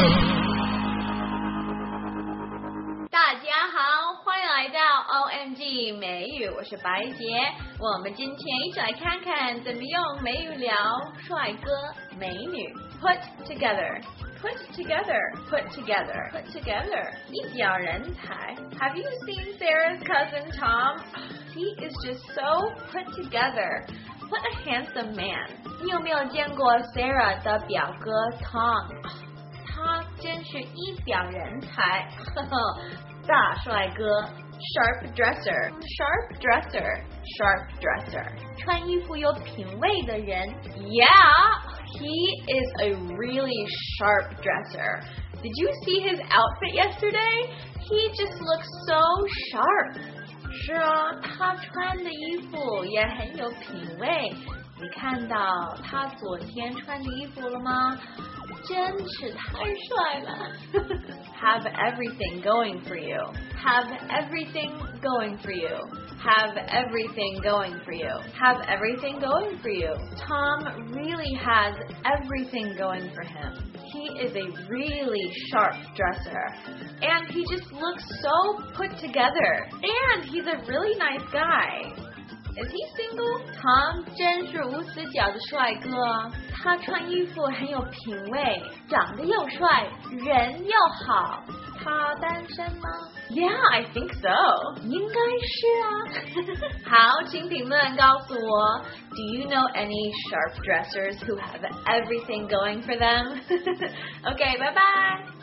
大家好，欢迎来到 OMG 美语，我是白洁。我们今天一起来看看怎么用美语聊帅哥美女。Put together, put together, put together, put together. 一表人才。Have you seen Sarah's cousin Tom? He is just so put together. What a handsome man. 你有没有见过 Sarah 的表哥 Tom？ 他真是一表人才，呵呵，大帅哥 ，sharp dresser, sharp dresser, sharp dresser， 穿衣服有品味的人 ，Yeah, he is a really sharp dresser. Did you see his outfit yesterday? He just looks so sharp. 是啊，他穿的衣服也很有品味。你看到他昨天穿的衣服了吗？真是太帅了。Have everything going for you. Have everything going for you. Have everything going for you. Have everything going for you. Tom really has everything going for him. He is a really sharp dresser. And he just looks so put together. And he's a really nice guy.Is he single? Tom 真是无死角的帅哥，他穿衣服很有品味，长得又帅，人又好。他单身吗？ Yeah, I think so. 应该是啊。好，请评论告诉我 Do you know any sharp dressers who have everything going for them? Okay, bye bye.